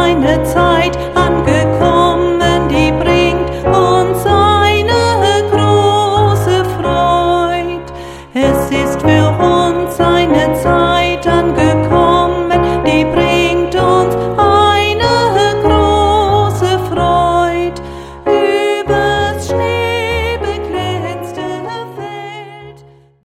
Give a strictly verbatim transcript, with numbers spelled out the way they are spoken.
seine Zeit angekommen, die bringt uns eine große Freud. Es ist für uns